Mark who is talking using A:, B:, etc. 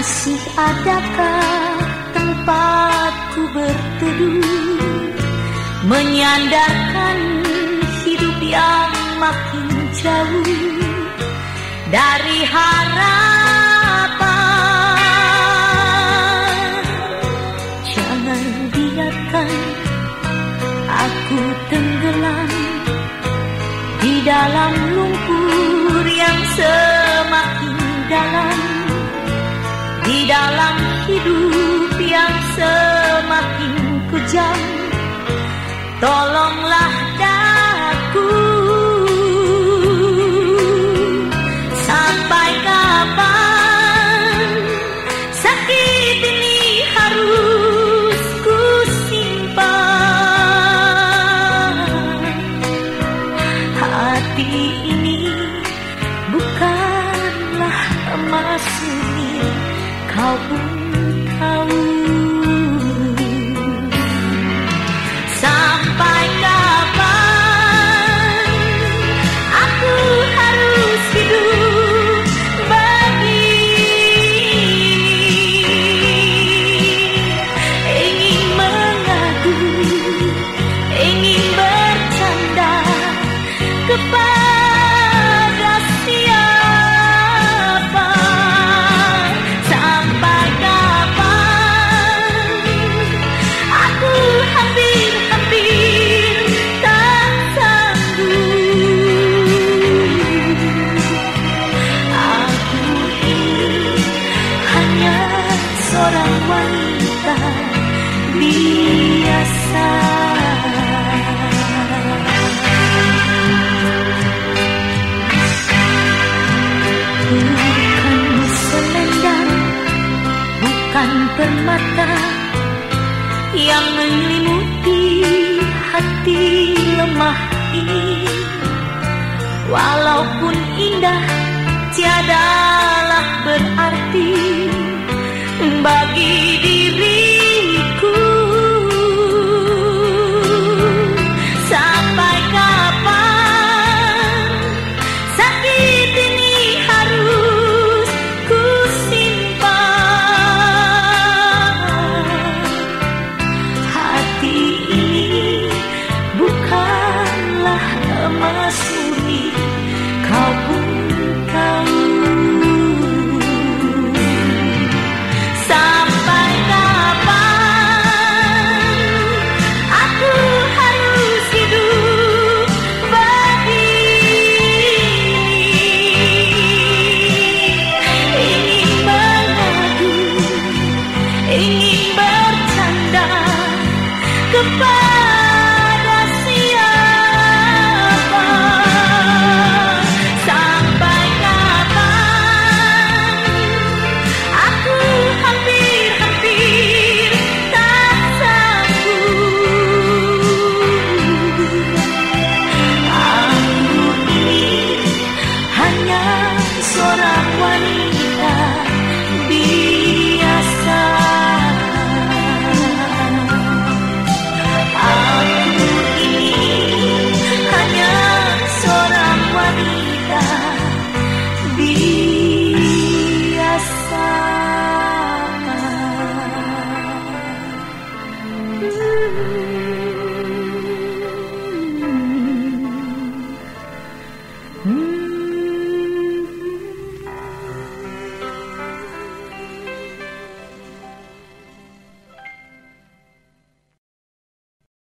A: Masih adakah tempatku berteduh, menyandarkan hidup yang makin jauh dari harapan. Jangan biarkan aku tenggelam di dalam lumpur yang semakin dalam, di dalam hidup yang semakin kejam. Tolonglah daku, sampai kapan sakit ini harus ku simpan. Hati ini bukanlah emas murni, kau pun tahu. Sampai kapan aku harus hidup begini? Ingin mengagum, ingin bercanda kepada siapa? Sampai kapan aku hampir tak sanggup. Aku ini hanya seorang wanita biasa. Bukan selendang, bukan permata yang menyelimuti hati lemah ini. Walaupun indah, tiadalah berarti bagi diriku. Sampai kapan sakit ini harus ku simpan? Hati ini bukanlah emas murni, kau pun tahu. Sampai kapan aku harus hidup begini? Ingin mengagum, ingin bercanda kepada siapa? Sampai kapan aku hampir tak sanggup. Aku ini hanya seorang wanita biasa. Aku ini hanya seorang wanita biasa.